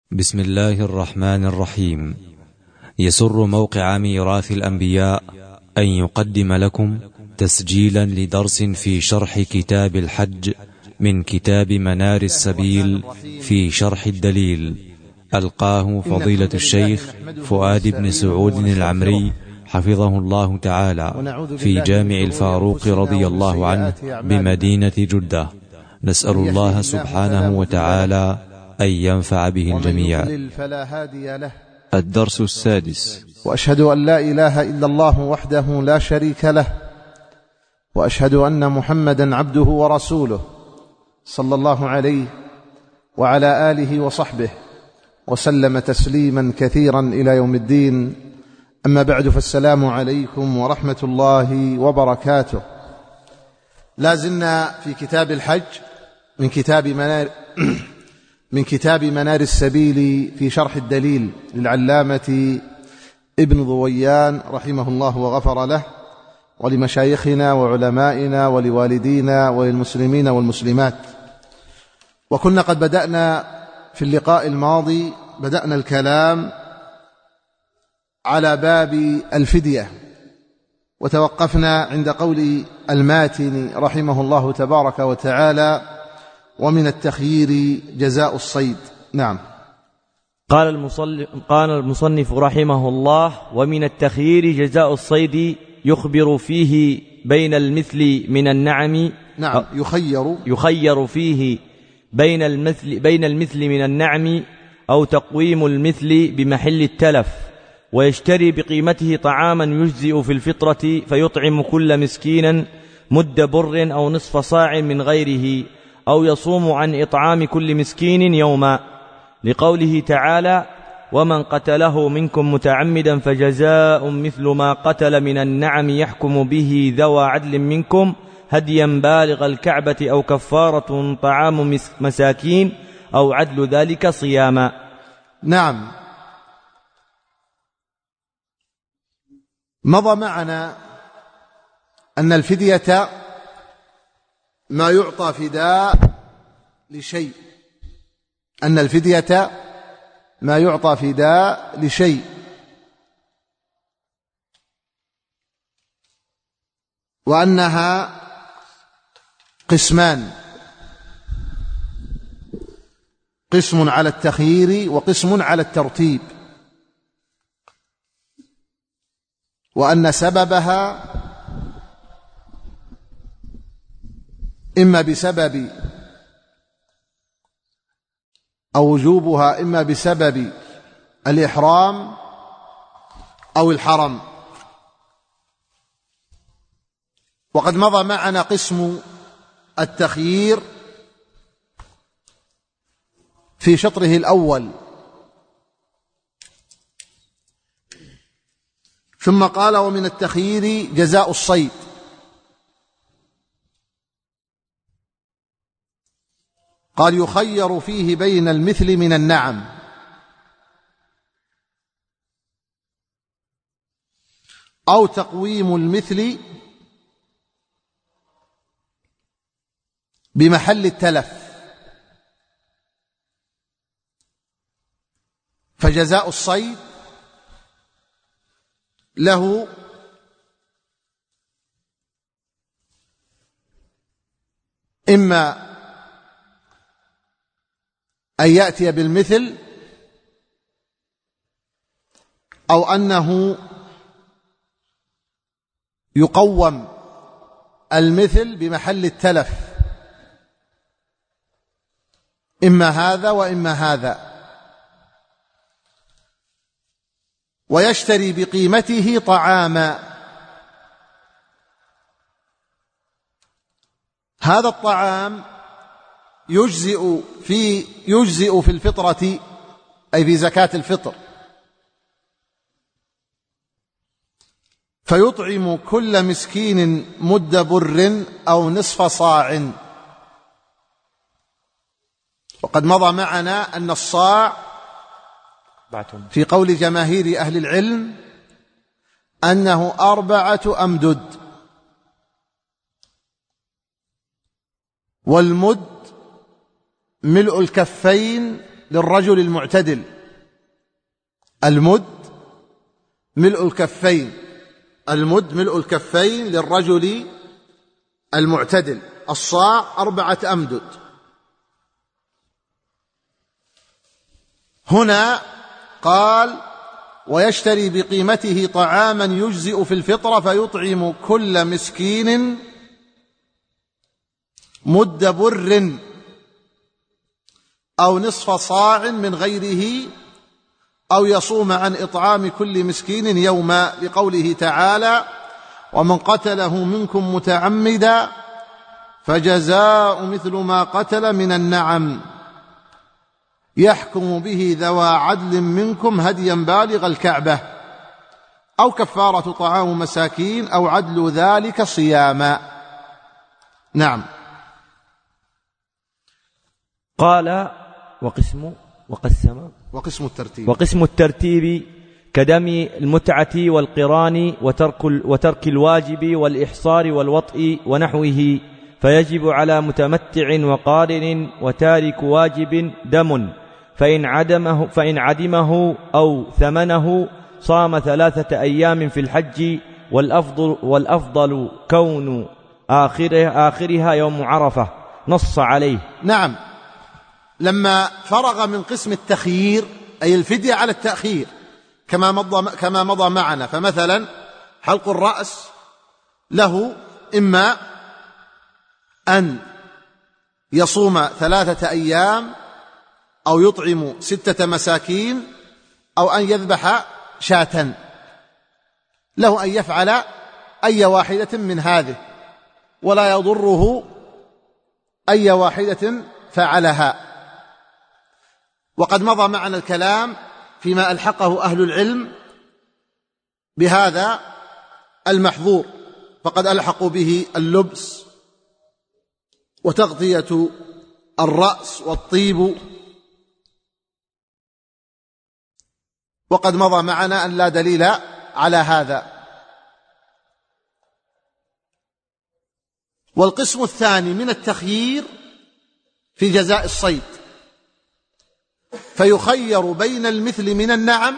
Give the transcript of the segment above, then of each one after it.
بسم الله الرحمن الرحيم. يسر موقع ميراث الأنبياء أن يقدم لكم تسجيلا لدرس في شرح كتاب الحج من كتاب منار السبيل في شرح الدليل، ألقاه فضيلة الشيخ فؤاد بن سعود العمري حفظه الله تعالى في جامع الفاروق رضي الله عنه بمدينة جدة. نسأل الله سبحانه وتعالى أن ينفع به الجميع. فلا هادي له. الدرس السادس. وأشهد أن لا إله إلا الله وحده لا شريك له، وأشهد أن محمدا عبده ورسوله صلى الله عليه وعلى آله وصحبه وسلم تسليما كثيرا إلى يوم الدين. أما بعد، فالسلام عليكم ورحمة الله وبركاته. لازلنا في كتاب الحج من كتاب منار السبيل في شرح الدليل للعلامة ابن ضويان رحمه الله وغفر له، ولمشايخنا وعلمائنا ولوالدينا وللمسلمين والمسلمات. وكنا قد بدأنا في اللقاء الماضي الكلام على باب الفدية، وتوقفنا عند قول الماتن رحمه الله تبارك وتعالى: ومن التخيير جزاء الصيد. نعم. قال المصنف رحمه الله: ومن التخيير جزاء الصيد، يخبر فيه بين المثل من النعم. نعم، يخير فيه بين المثل من النعم، أو تقويم المثل بمحل التلف، ويشتري بقيمته طعاما يجزئ في الفطرة، فيطعم كل مسكين مد بر أو نصف صاع من غيره، أو يصوم عن إطعام كل مسكين يوما، لقوله تعالى: ومن قتله منكم متعمدا فجزاء مثل ما قتل من النعم يحكم به ذوى عدل منكم هديا بالغ الكعبة أو كفارة طعام مساكين أو عدل ذلك صياما. نعم. مضى معنا أن الفدية ما يعطى فداء لشيء، وأنها قسمان: قسم على التخيير وقسم على الترتيب، وأن سببها إما بسبب أو وجوبها إما بسبب الإحرام أو الحرم. وقد مضى معنا قسم التخيير في شطره الأول، ثم قال: ومن التخيير جزاء الصيد. قال: يخير فيه بين المثل من النعم، أو تقويم المثل بمحل التلف، فجزاء الصيد له إما أن يأتي بالمثل، أو أنه يقوم المثل بمحل التلف، إما هذا وإما هذا، ويشتري بقيمته طعاما. هذا الطعام يجزئ في الفطرة، أي في زكاة الفطر، فيطعم كل مسكين مد بر أو نصف صاع. وقد مضى معنا أن الصاع في قول جماهير أهل العلم أنه 4 أمدد، والمد ملء الكفين للرجل المعتدل. المد ملء الكفين، المد ملء الكفين للرجل المعتدل. الصاع 4 أمدد. هنا قال ويشتري بقيمته طعاما يجزئ في الفطرة فيطعم كل مسكين مد بر أو نصف صاع من غيره أو يصوم عن إطعام كل مسكين يوما، لقوله تعالى ومن قتله منكم متعمدا فجزاء مثل ما قتل من النعم يحكم به ذوى عدل منكم هديا بالغ الكعبة أو كفارة طعام مساكين أو عدل ذلك صياما. نعم. قال وقسم الترتيب كدم المتعة والقران وترك الواجب والإحصار والوطء ونحوه، فيجب على متمتع وقارن وتارك واجب دم، فإن عدمه أو ثمنه صام 3 أيام في الحج، والأفضل كون آخرها يوم عرفة، نص عليه. نعم. لما فرغ من قسم التخيير أي الفدية على التأخير كما مضى معنا، فمثلا حلق الرأس له إما أن يصوم 3 أيام أو يطعم 6 مساكين أو أن يذبح شاة، له أن يفعل أي واحدة من هذه ولا يضره أي واحدة فعلها. وقد مضى معنا الكلام فيما ألحقه أهل العلم بهذا المحظور، فقد ألحقوا به اللبس وتغطية الرأس والطيب، وقد مضى معنا أن لا دليل على هذا. والقسم الثاني من التخيير في جزاء الصيد، فيخير بين المثل من النعم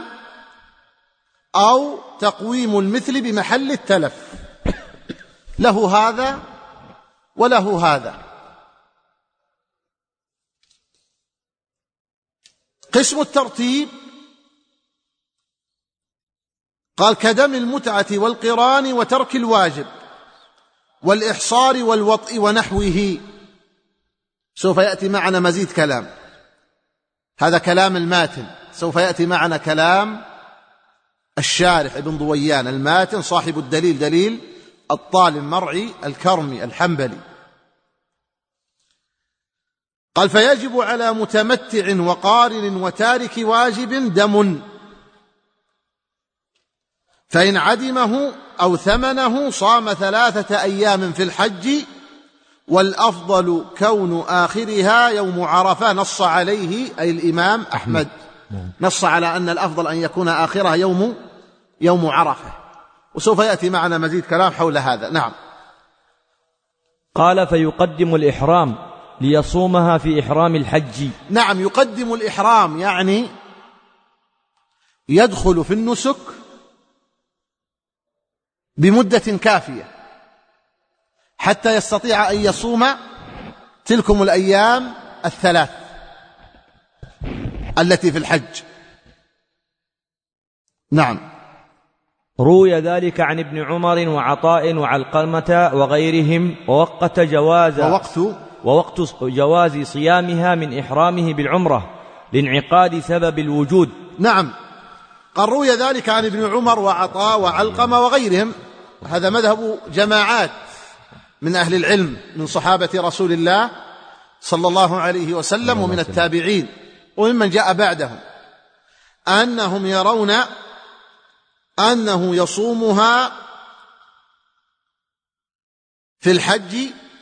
أو تقويم المثل بمحل التلف، له هذا وله هذا. قسم الترتيب قال كدم المتعة والقران وترك الواجب والإحصار والوطء ونحوه. سوف يأتي معنا مزيد كلام، هذا كلام الماتن، سوف يأتي معنا كلام الشارح ابن ضويان الماتن صاحب الدليل، دليل الطال المرعي الكرمي الحنبلي. قال فيجب على متمتع وقارن وتارك واجب دم، فإن عدمه أو ثمنه صام 3 أيام في الحج، والأفضل كون آخرها يوم عرفة، نص عليه أي الإمام أحمد، نص على أن الأفضل أن يكون آخرها يوم عرفة، وسوف يأتي معنا مزيد كلام حول هذا. نعم. قال فيقدم الإحرام ليصومها في إحرام الحج. نعم، يقدم الإحرام يعني يدخل في النسك بمدة كافية حتى يستطيع أن يصوم تلكم الأيام 3 التي في الحج. نعم. روي ذلك عن ابن عمر وعطاء وعلقمة وغيرهم، ووقت جواز صيامها من إحرامه بالعمرة لانعقاد سبب الوجود. نعم. قال روي ذلك عن ابن عمر وعطاء وعلقمة وغيرهم، هذا مذهب جماعات من أهل العلم من صحابة رسول الله صلى الله عليه وسلم ومن التابعين وممن جاء بعدهم، أنهم يرون أنه يصومها في الحج،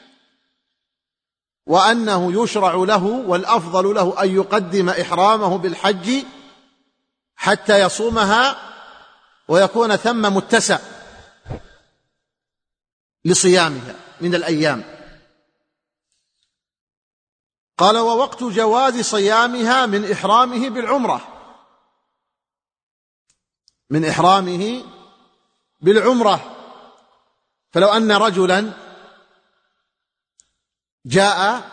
وأنه يشرع له والأفضل له أن يقدم إحرامه بالحج حتى يصومها ويكون ثم متسع لصيامها من الأيام. قال: ووقت جواز صيامها من إحرامه بالعمرة، من إحرامه بالعمرة. فلو أن رجلا جاء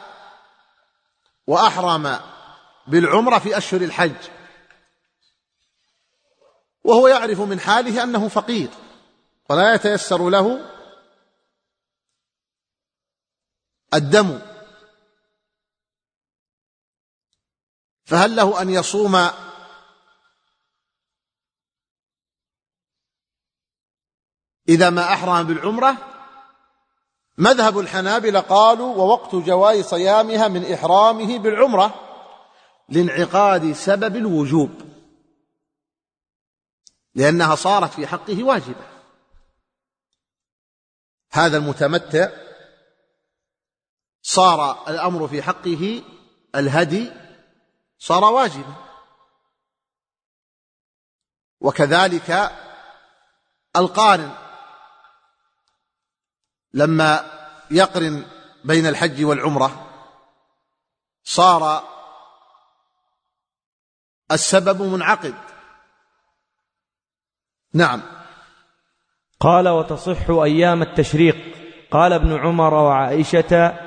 وأحرم بالعمرة في أشهر الحج، وهو يعرف من حاله أنه فقير ولا يتيسر له الدم، فهل له أن يصوم إذا ما أحرم بالعمرة؟ مذهب الحنابلة قالوا: ووقت جواز صيامها من إحرامه بالعمرة، لانعقاد سبب الوجوب، لأنها صارت في حقه واجبة. هذا المتمتع صار الأمر في حقه الهدي صار واجبا، وكذلك القارن لما يقرن بين الحج والعمرة صار السبب منعقد. نعم. قال: وتصح أيام التشريق. قال ابن عمر وعائشة: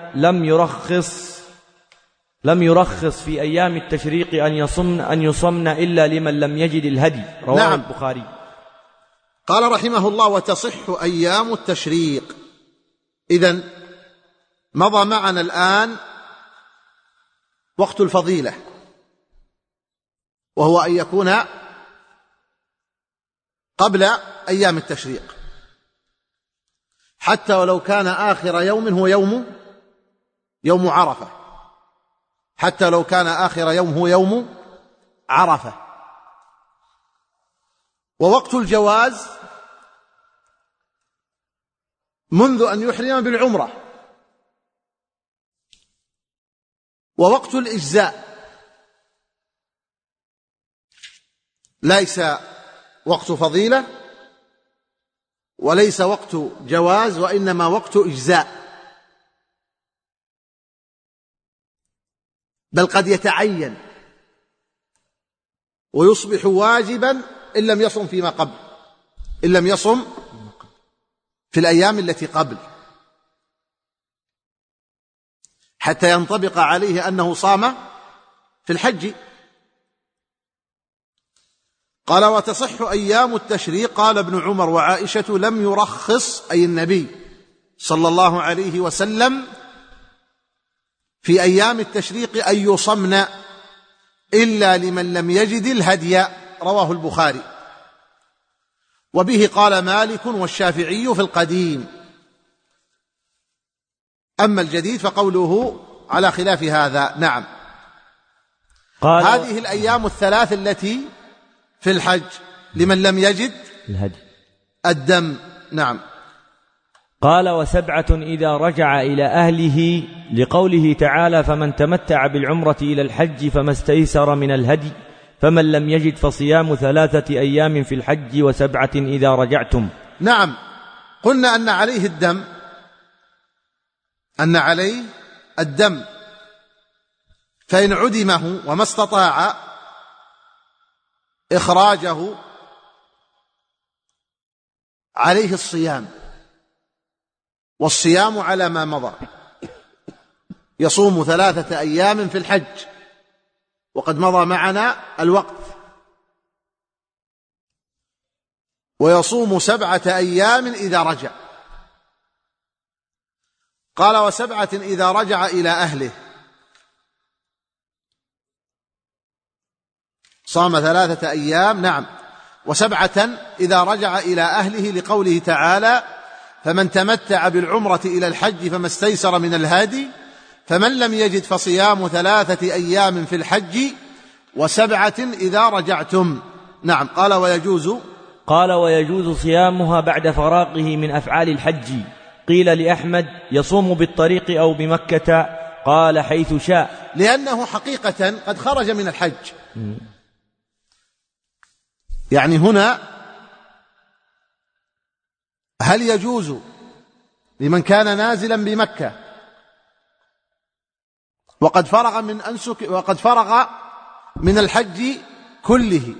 لم يرخص في أيام التشريق أن يصمن إلا لمن لم يجد الهدي. رواه نعم. البخاري. قال رحمه الله: وتصح أيام التشريق. إذن مضى معنا الآن وقت الفضيلة، وهو أن يكون قبل أيام التشريق، حتى ولو كان آخر يوم هو يوم عرفة، حتى لو كان آخر يوم هو يوم عرفة. ووقت الجواز منذ أن يحرم بالعمرة. ووقت الإجزاء ليس وقت فضيلة وليس وقت جواز، وإنما وقت إجزاء، بل قد يتعين ويصبح واجبا إن لم يصم فيما قبل، إن لم يصم في الأيام التي قبل، حتى ينطبق عليه أنه صام في الحج. قال: وتصح أيام التشريق. قال ابن عمر وعائشة: لم يرخص، أي النبي صلى الله عليه وسلم، في أيام التشريق أن يصمن إلا لمن لم يجد الهدي. رواه البخاري. وبه قال مالك والشافعي في القديم. أما الجديد فقوله على خلاف هذا. نعم. هذه الأيام الثلاث التي في الحج لمن لم يجد الدم. نعم. قال: وسبعة إذا رجع إلى أهله، لقوله تعالى: فمن تمتع بالعمرة إلى الحج فما استيسر من الهدي، فمن لم يجد فصيام 3 أيام في الحج و7 إذا رجعتم. نعم. قلنا أن عليه الدم، فإن عدمه وما استطاع إخراجه عليه الصيام، والصيام على ما مضى، يصوم 3 أيام في الحج، وقد مضى معنا الوقت، ويصوم 7 أيام إذا رجع. قال: و7 إذا رجع إلى أهله، صام 3 أيام. نعم. و7 إذا رجع إلى أهله، لقوله تعالى: فمن تمتع بالعمرة إلى الحج فما استيسر من الهادي، فمن لم يجد فصيام 3 أيام في الحج و7 إذا رجعتم. نعم. قال: ويجوز صيامها بعد فراغه من أفعال الحج. قيل لأحمد: يصوم بالطريق أو بمكة؟ قال: حيث شاء، لأنه حقيقة قد خرج من الحج. يعني هنا هل يجوز لمن كان نازلا بمكة وقد فرغ من الحج كله،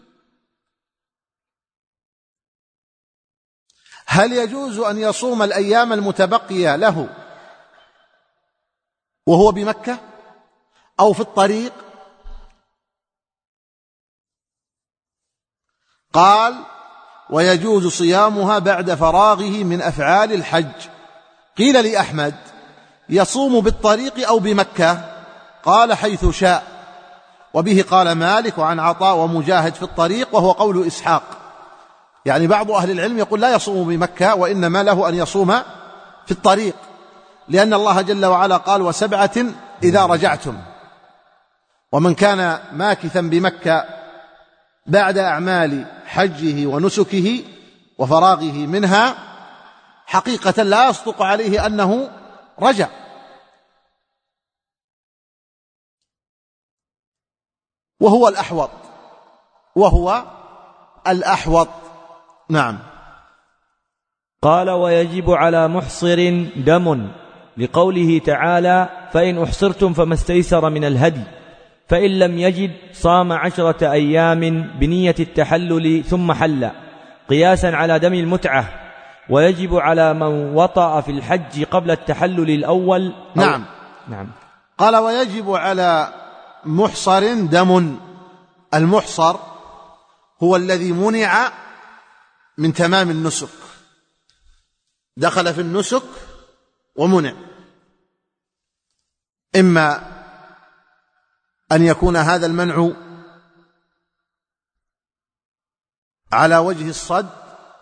هل يجوز أن يصوم الأيام المتبقية له وهو بمكة أو في الطريق؟ قال: ويجوز صيامها بعد فراغه من أفعال الحج. قيل لأحمد: يصوم بالطريق أو بمكة؟ قال: حيث شاء. وبه قال مالك وعن عطاء ومجاهد في الطريق، وهو قول إسحاق. يعني بعض أهل العلم يقول لا يصوم بمكة، وإنما له أن يصوم في الطريق، لأن الله جل وعلا قال: وسبعة إذا رجعتم. ومن كان ماكثا بمكة بعد أعمال حجه ونسكه وفراغه منها حقيقة لا يصدق عليه أنه رجع، وهو الأحوط. نعم. قال: ويجب على محصر دم، لقوله تعالى: فإن أحصرتم فما استيسر من الهدي، فإن لم يجد صام 10 أيام بنية التحلل ثم حل، قياسا على دم المتعة. ويجب على من وطأ في الحج قبل التحلل الأول. نعم. قال: ويجب على محصر دم. المحصر هو الذي منع من تمام النسك، دخل في النسك ومنع، إما أن يكون هذا المنع على وجه الصد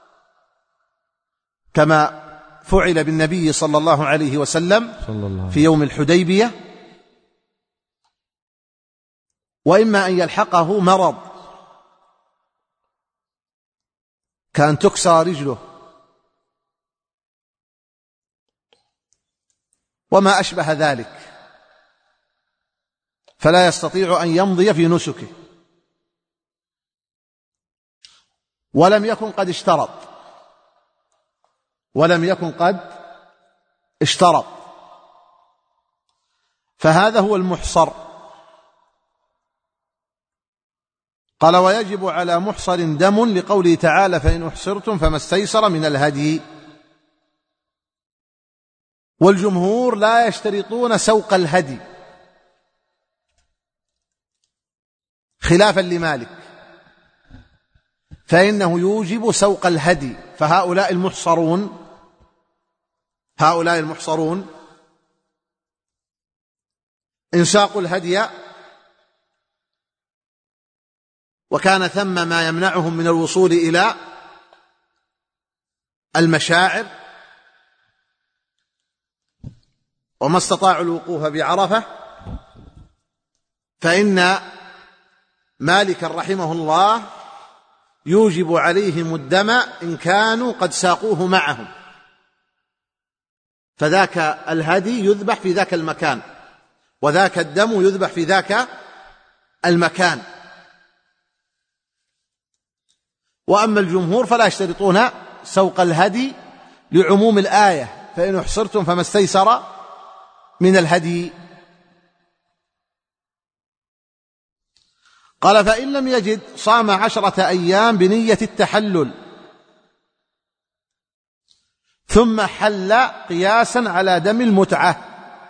كما فعل بالنبي صلى الله عليه وسلم في يوم الحديبية، وإما أن يلحقه مرض كأن تكسر رجله وما أشبه ذلك، فلا يستطيع أن يمضي في نسكه، ولم يكن قد اشترط، فهذا هو المحصر. قال: ويجب على محصر دم، لقوله تعالى: فإن أحصرتم فما استيسر من الهدي. والجمهور لا يشترطون سوق الهدي، خلافا لمالك، فإنه يوجب سوق الهدي. فهؤلاء المحصرون إن ساقوا الهدي وكان ثم ما يمنعهم من الوصول إلى المشاعر وما استطاعوا الوقوف بعرفة، فإن مالك رحمه الله يوجب عليهم الدم إن كانوا قد ساقوه معهم، فذاك الهدي يذبح في ذاك المكان، وذاك الدم يذبح في ذاك المكان. وأما الجمهور فلا يشترطون سوق الهدي لعموم الآية: فإن أحصرتم فما استيسر من الهدي. قال: فإن لم يجد صام 10 أيام بنية التحلل ثم حل، قياسا على دم المتعة.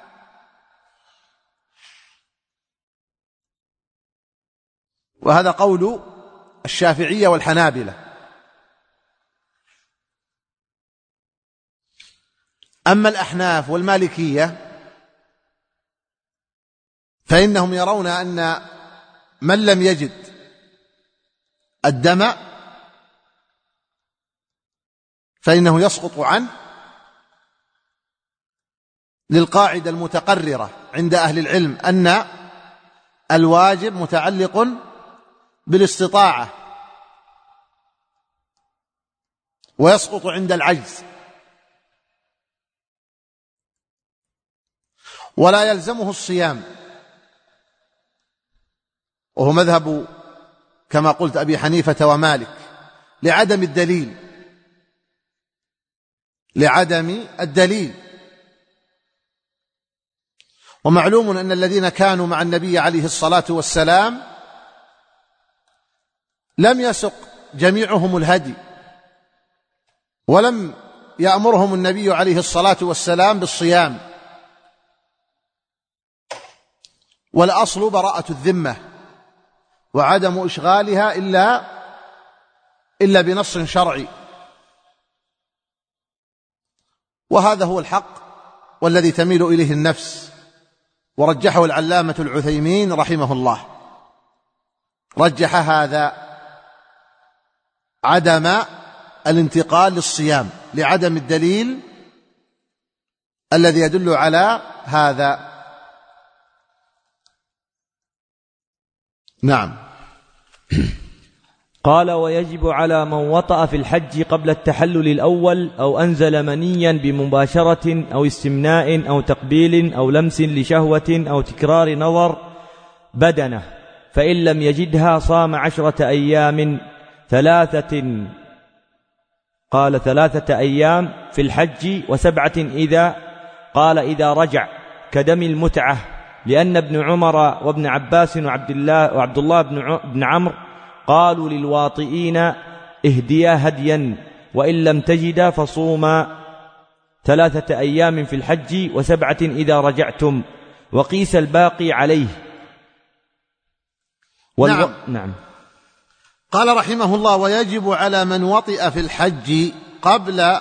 وهذا قول الشافعية والحنابلة. أما الأحناف والمالكية فإنهم يرون أن من لم يجد الدم فإنه يسقط عنه، للقاعدة المتقررة عند أهل العلم أن الواجب متعلق بالاستطاعة ويسقط عند العجز، ولا يلزمه الصيام، وهو مذهب كما قلت أبي حنيفة ومالك لعدم الدليل. ومعلوم أن الذين كانوا مع النبي عليه الصلاة والسلام لم يسق جميعهم الهدي، ولم يأمرهم النبي عليه الصلاة والسلام بالصيام، والأصل براءة الذمة وعدم إشغالها إلا بنص شرعي، وهذا هو الحق والذي تميل إليه النفس، ورجحه العلامة العثيمين رحمه الله، رجح هذا عدم الانتقال للصيام لعدم الدليل الذي يدل على هذا. نعم. قال: ويجب على من وطأ في الحج قبل التحلل الأول أو أنزل منيا بمباشرة أو استمناء أو تقبيل أو لمس لشهوة أو تكرار نظر بدنه، فإن لم يجدها صام 10 أيام، 3 أيام في الحج و7 إذا رجع، كدم المتعة، لأن ابن عمر وابن عباس وعبد الله بن عمرو قالوا للواطئين: اهديا هديا، وإن لم تجدا فصوما 3 أيام في الحج و7 إذا رجعتم، وقيس الباقي عليه. نعم. قال رحمه الله: ويجب على من وطئ في الحج قبل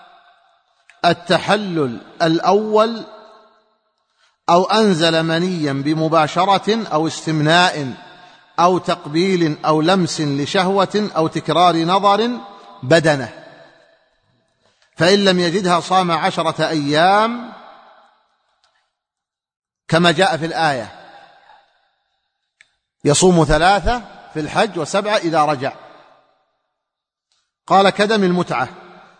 التحلل الأول أو أنزل منيا بمباشرة أو استمناء أو تقبيل أو لمس لشهوة أو تكرار نظر بدنه، فإن لم يجدها صام 10 أيام كما جاء في الآية، يصوم 3 في الحج و7 إذا رجع. قال: كدم المتعة،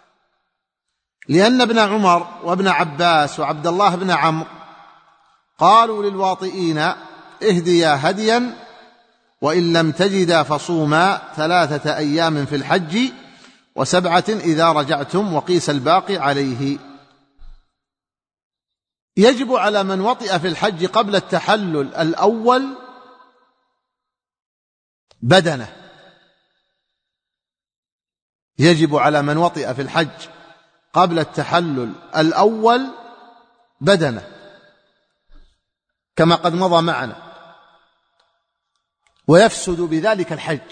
لأن ابن عمر وابن عباس وعبد الله بن عمرو قالوا للواطئين: اهديا هديا، وإن لم تجدا فصوما 3 أيام في الحج و7 إذا رجعتم، وقيس الباقي عليه. يجب على من وطئ في الحج قبل التحلل الأول بدنه، يجب على من وطئ في الحج قبل التحلل الأول بدنه، كما قد مضى معنا، ويفسد بذلك الحج،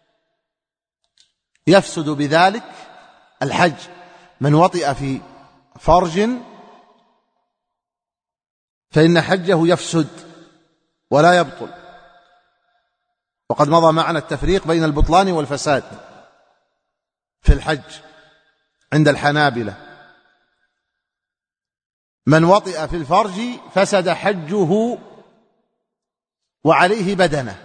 يفسد بذلك الحج. من وطئ في فرج فإن حجه يفسد ولا يبطل، وقد مضى معنا التفريق بين البطلان والفساد في الحج عند الحنابلة. من وطئ في الفرج فسد حجه وعليه بدنه.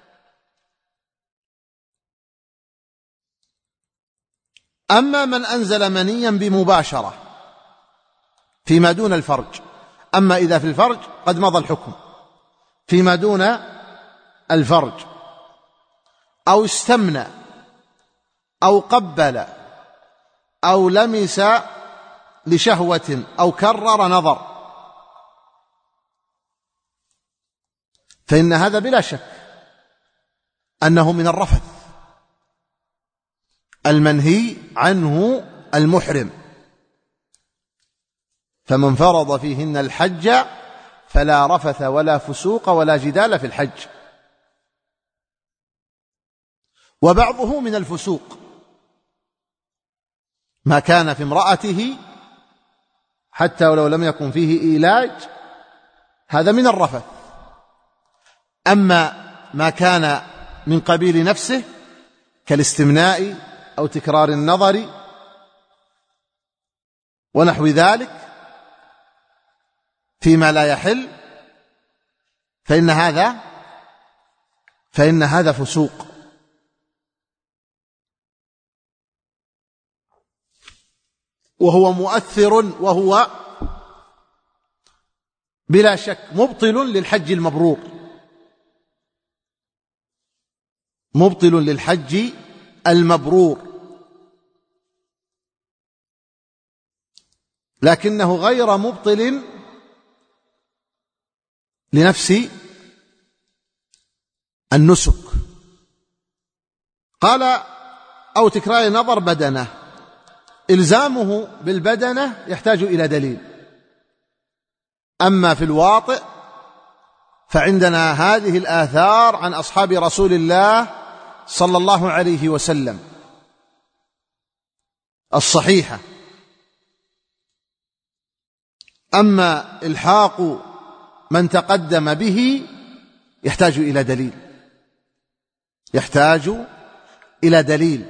أما من أنزل منيا بمباشرة فيما دون الفرج، أما إذا في الفرج قد مضى الحكم، فيما دون الفرج أو استمنى أو قبل أو لمس لشهوة أو كرر نظر، فإن هذا بلا شك أنه من الرفث المنهي عنه المحرم. فمن فرض فيهن الحج فلا رفث ولا فسوق ولا جدال في الحج. وبعضه من الفسوق ما كان في امرأته حتى ولو لم يكن فيه إيلاج، هذا من الرفث. أما ما كان من قبيل نفسه كالاستمناء أو تكرار النظر ونحو ذلك فيما لا يحل، فإن هذا فسوق. وهو مؤثر، وهو بلا شك مبطل للحج المبرور، مبطل للحج المبرور، لكنه غير مبطل لنفس النسك. قال أو تكرار نظر بدنه، إلزامه بالبدنة يحتاج إلى دليل. أما في الواطئ فعندنا هذه الآثار عن أصحاب رسول الله صلى الله عليه وسلم الصحيحة. أما إلحاق من تقدم به يحتاج إلى دليل، يحتاج إلى دليل.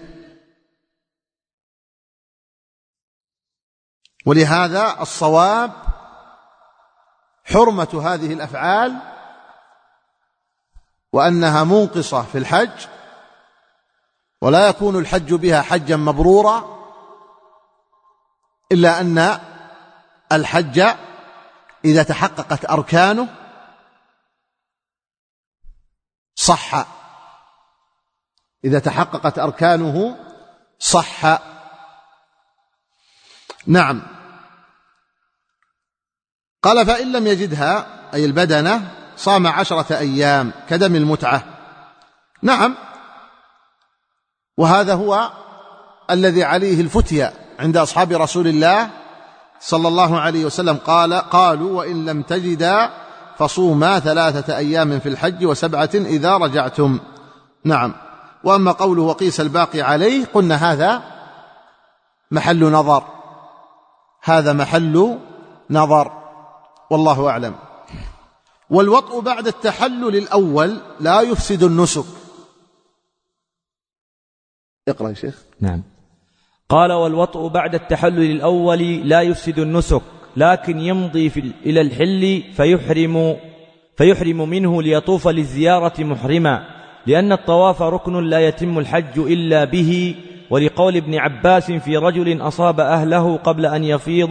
ولهذا الصواب حرمة هذه الأفعال وأنها منقصة في الحج، ولا يكون الحج بها حجا مبرورا إلا أن الحج إذا تحققت أركانه صح، إذا تحققت أركانه صح. نعم. قال فإن لم يجدها أي البدنة صام 10 أيام كدم المتعة. نعم، وهذا هو الذي عليه الفتية عند أصحاب رسول الله صلى الله عليه وسلم. قالوا وإن لم تجدا فصوما 3 أيام في الحج و7 إذا رجعتم. نعم. وأما قوله وقيس الباقي عليه قلنا هذا محل نظر، هذا محل نظر، والله أعلم. والوطء بعد التحلل الأول لا يفسد النسك. اقرأ يا شيخ. نعم. قال والوطء بعد التحلل الأول لا يفسد النسك، لكن يمضي إلى الحل فيحرم منه ليطوف للزيارة محرما، لأن الطواف ركن لا يتم الحج إلا به، ولقول ابن عباس في رجل أصاب أهله قبل أن يفيض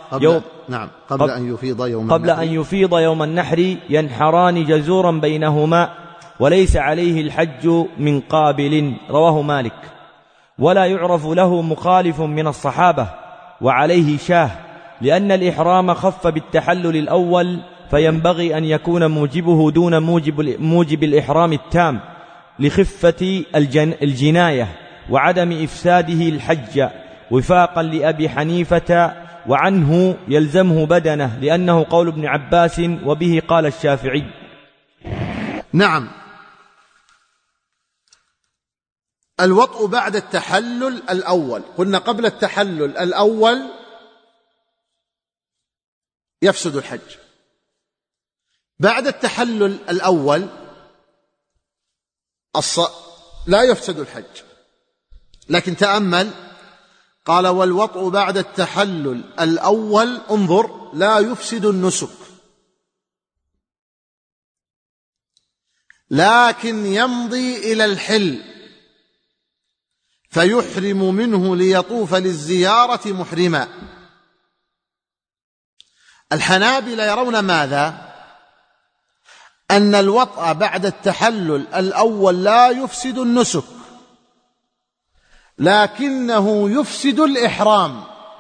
يوم النحر ينحران جزورا بينهما وليس عليه الحج من قابل. رواه مالك. ولا يعرف له مخالف من الصحابة، وعليه شاه، لأن الإحرام خف بالتحلل الأول، فينبغي أن يكون موجبه دون موجب الإحرام التام لخفة الجناية وعدم إفساده الحج، وفاقا لأبي حنيفة، وعنه يلزمه بدنه، لأنه قول ابن عباس وبه قال الشافعي. نعم. الوطء بعد التحلل الأول، قلنا قبل التحلل الأول يفسد الحج. بعد التحلل الأول لا يفسد الحج. لكن تأمل، قال والوطء بعد التحلل الأول انظر لا يفسد النسك، لكن يمضي إلى الحل فيحرم منه ليطوف للزيارة محرما. الحنابلة يرون ماذا؟ أن الوطء بعد التحلل الأول لا يفسد النسك، لكنه يفسد الإحرام.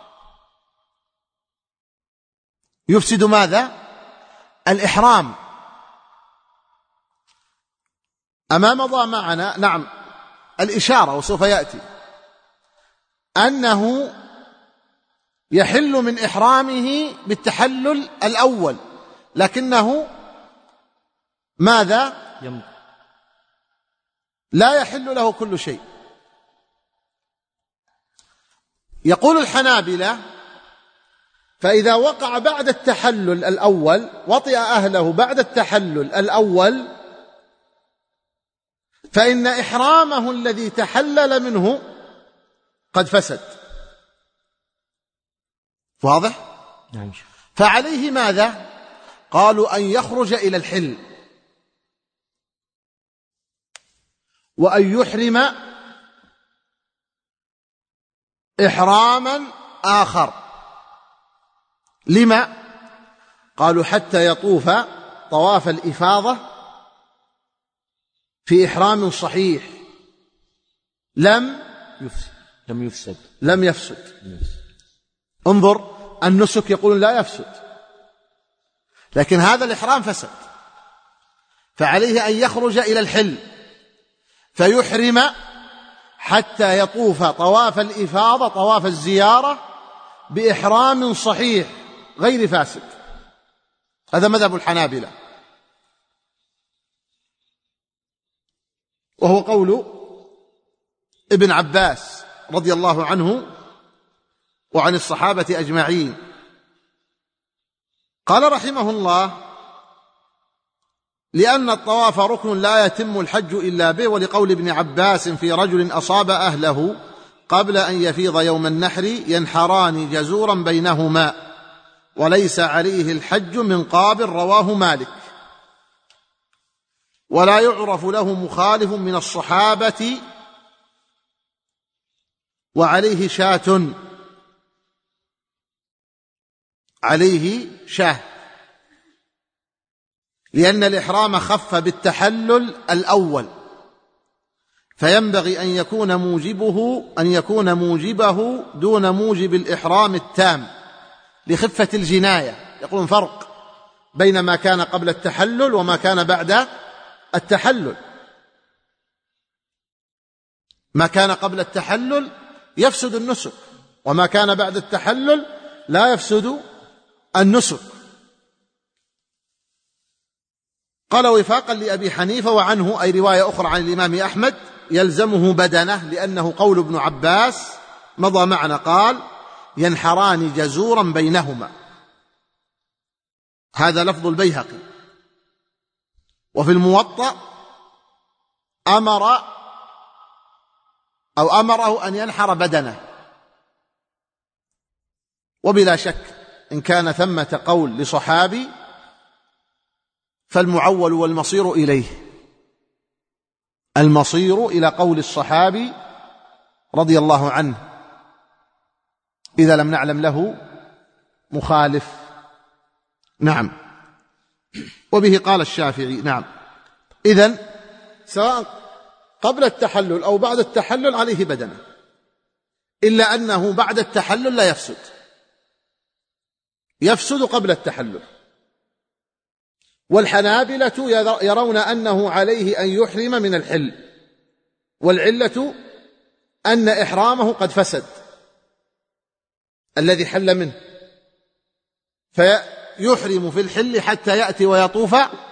يفسد ماذا؟ الإحرام. أما مضى معنا نعم الإشارة وسوف يأتي أنه يحل من إحرامه بالتحلل الأول، لكنه ماذا؟ لا يحل له كل شيء. يقول الحنابلة فإذا وقع بعد التحلل الأول، وطئ أهله بعد التحلل الأول، فإن إحرامه الذي تحلل منه قد فسد. واضح؟ نعم. فعليه ماذا؟ قالوا أن يخرج إلى الحل وأن يحرم إحراما آخر. لما؟ قالوا حتى يطوف طواف الإفاضة في إحرام صحيح لم يفسد. انظر، النسك يقول لا يفسد، لكن هذا الإحرام فسد. فعليه أن يخرج إلى الحل فيحرم حتى يطوف طواف الإفاضة طواف الزيارة بإحرام صحيح غير فاسد. هذا مذهب الحنابلة، وهو قول ابن عباس رضي الله عنه وعن الصحابة أجمعين. قال رحمه الله: لأن الطواف ركن لا يتم الحج إلا به، ولقول ابن عباس في رجل أصاب أهله قبل أن يفيض يوم النحر ينحران جزورا بينهما وليس عليه الحج من قابل، رواه مالك. ولا يعرف له مخالف من الصحابة وعليه شاة، عليه شاه، لأن الإحرام خف بالتحلل الأول، فينبغي أن يكون موجبه دون موجب الإحرام التام لخفة الجناية. يقولون فرق بين ما كان قبل التحلل وما كان بعد التحلل. ما كان قبل التحلل يفسد النسك، وما كان بعد التحلل لا يفسد النسك. قال وفاقا لأبي حنيفة وعنه، أي رواية أخرى عن الإمام أحمد، يلزمه بدنه، لأنه قول ابن عباس مضى معنا، قال ينحران جزورا بينهما، هذا لفظ البيهقي. وفي الموطأ أمره أن ينحر بدنه. وبلا شك إن كان ثمة قول لصحابي فالمعول والمصير إليه، المصير إلى قول الصحابي رضي الله عنه إذا لم نعلم له مخالف. نعم. وبه قال الشافعي. نعم. إذن سواء قبل التحلل أو بعد التحلل عليه بدنه، إلا أنه بعد التحلل لا يفسد قبل التحلل. والحنابلة يرون أنه عليه أن يحرم من الحل، والعلة أن إحرامه قد فسد الذي حل منه، فيحرم في الحل حتى يأتي ويطوف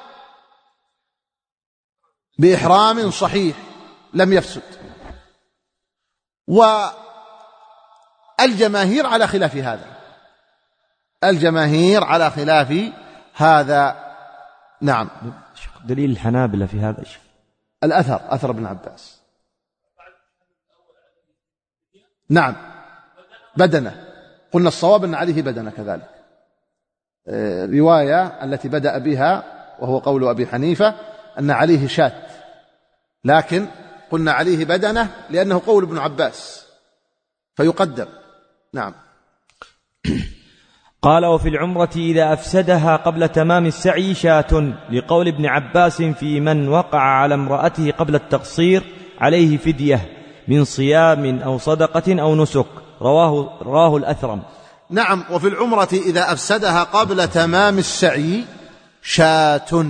بإحرام صحيح لم يفسد. والجماهير على خلاف هذا، الجماهير على خلاف هذا. نعم. دليل الحنابلة في هذا الشيء أثر ابن عباس. نعم بدنه، قلنا الصواب أن عليه بدنه كذلك. رواية التي بدأ بها وهو قول أبي حنيفة أن عليه شاة، لكن قلنا عليه بدنه لأنه قول ابن عباس فيقدم. نعم. قال وفي العمرة إذا أفسدها قبل تمام السعي شاة، لقول ابن عباس في من وقع على امرأته قبل التقصير عليه فدية من صيام أو صدقة أو نسك، رواه الأثرم. نعم. وفي العمرة إذا أفسدها قبل تمام السعي شاة،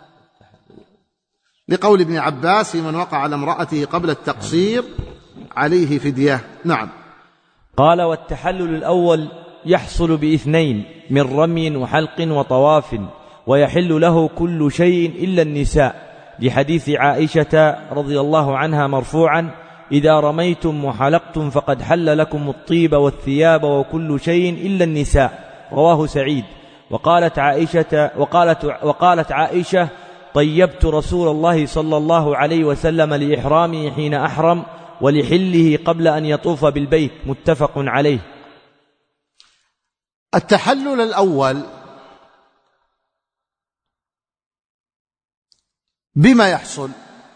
لقول ابن عباس في من وقع على امرأته قبل التقصير عليه فدية. نعم. قال والتحلل الأول يحصل باثنين من رمي وحلق وطواف، ويحل له كل شيء إلا النساء، لحديث عائشة رضي الله عنها مرفوعا: إذا رميتم وحلقتم فقد حل لكم الطيب والثياب وكل شيء إلا النساء، رواه سعيد. وقالت عائشة طيبت رسول الله صلى الله عليه وسلم لإحرامه حين أحرم ولحله قبل أن يطوف بالبيت، متفق عليه. التحلل الأول بما يحصل؟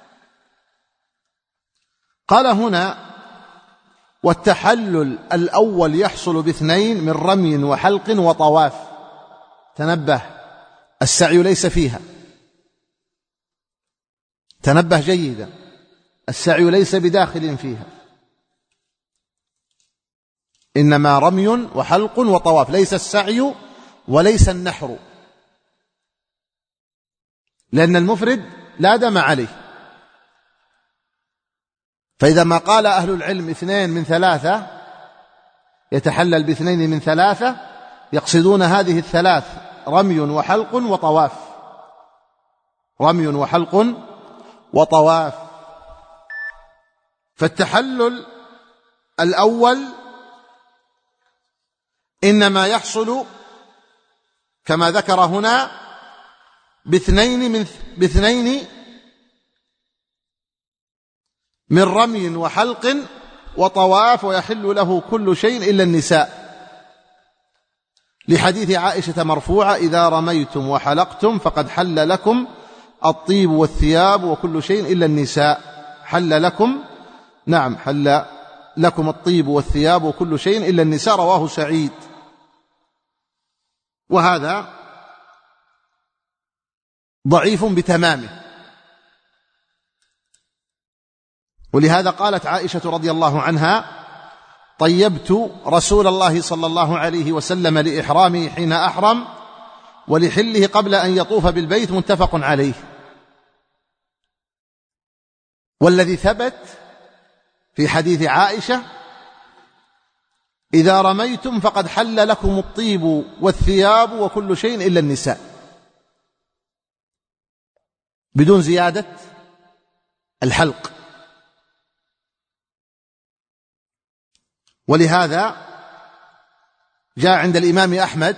قال هنا والتحلل الأول يحصل باثنين من رمي وحلق وطواف. تنبه، السعي ليس فيها، تنبه جيدا، السعي ليس بداخل فيها، إنما رمي وحلق وطواف، ليس السعي وليس النحر. لأن المفرد لا دم عليه. فإذا ما قال أهل العلم 2 من 3 يتحلل ب2 من 3 يقصدون هذه ال3: رمي وحلق وطواف. رمي وحلق وطواف. فالتحلل الأول إنما يحصل كما ذكر هنا باثنين من رمي وحلق وطواف، ويحل له كل شيء إلا النساء، لحديث عائشة مرفوعة: إذا رميتم وحلقتم فقد حل لكم الطيب والثياب وكل شيء إلا النساء. حل لكم، نعم، حل لكم الطيب والثياب وكل شيء إلا النساء. رواه سعيد. وهذا ضعيف بتمامه. ولهذا قالت عائشة رضي الله عنها: طيبت رسول الله صلى الله عليه وسلم لإحرامه حين أحرم ولحله قبل أن يطوف بالبيت. متفق عليه. والذي ثبت في حديث عائشة: إذا رميتم فقد حل لكم الطيب والثياب وكل شيء إلا النساء، بدون زيادة الحلق. ولهذا جاء عند الإمام أحمد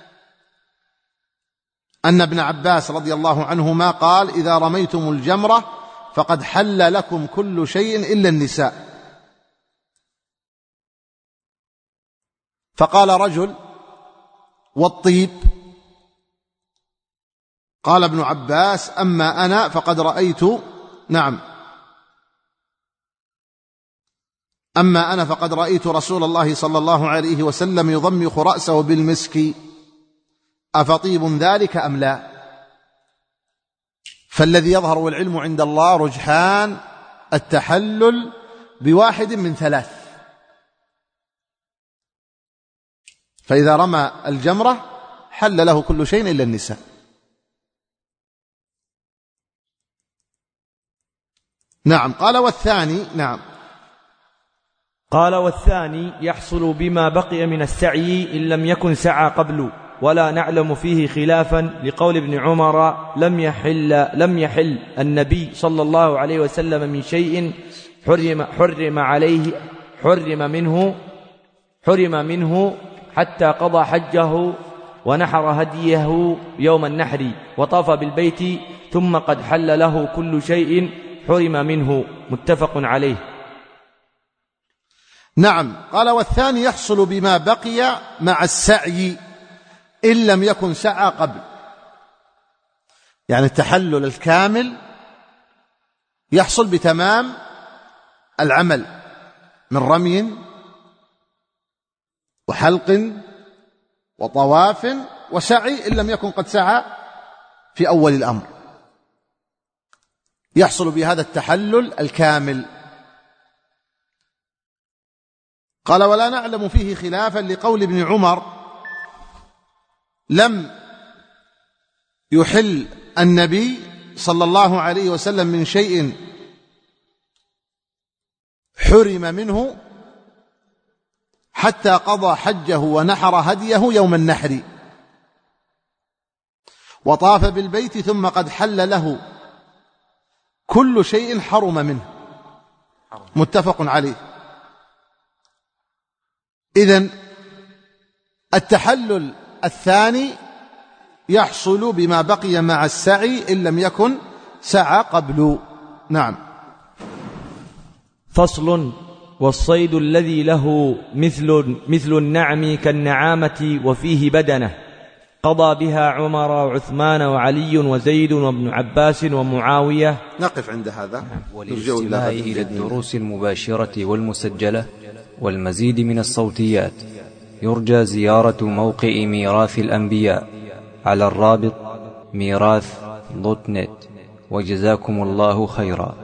أن ابن عباس رضي الله عنهما قال: إذا رميتم الجمرة فقد حل لكم كل شيء إلا النساء. فقال رجل: والطيب؟ قال ابن عباس: أما أنا فقد رأيت، نعم، أما أنا فقد رأيت رسول الله صلى الله عليه وسلم يضمخ رأسه بالمسك، أفطيب ذلك أم لا؟ فالذي يظهر والعلم عند الله رجحان التحلل بواحد من 3. فإذا رمى الجمرة حل له كل شيء إلا النساء. نعم. قال: والثاني، نعم، قال: والثاني يحصل بما بقي من السعي إن لم يكن سعى قبل، ولا نعلم فيه خلافا، لقول ابن عمر: لم يحل النبي صلى الله عليه وسلم من شيء حرم منه حتى قضى حجه ونحر هديه يوم النحر وطاف بالبيت، ثم قد حل له كل شيء حرم منه. متفق عليه. نعم. قال: والثاني يحصل بما بقي مع السعي إن لم يكن سعى قبل. يعني التحلل الكامل يحصل بتمام العمل من رمي وحلق وطواف وسعي، إن لم يكن قد سعى في أول الأمر. يحصل بهذا التحلل الكامل. قال: ولا نعلم فيه خلافا، لقول ابن عمر: لم يحل النبي صلى الله عليه وسلم من شيء حرم منه حتى قضى حجه ونحر هديه يوم النحر وطاف بالبيت، ثم قد حل له كل شيء حرم منه. متفق عليه. إذن التحلل الثاني يحصل بما بقي مع السعي إن لم يكن سعى قبل. نعم. فصل: والصيد الذي له مثل النعم كالنعامة وفيه بدنة، قضى بها عمر وعثمان وعلي وزيد وابن عباس ومعاوية. نقف عند هذا. وللاستماع إلى الدروس المباشرة والمسجلة والمزيد من الصوتيات يرجى زيارة موقع ميراث الأنبياء على الرابط ميراث.net. وجزاكم الله خيرا.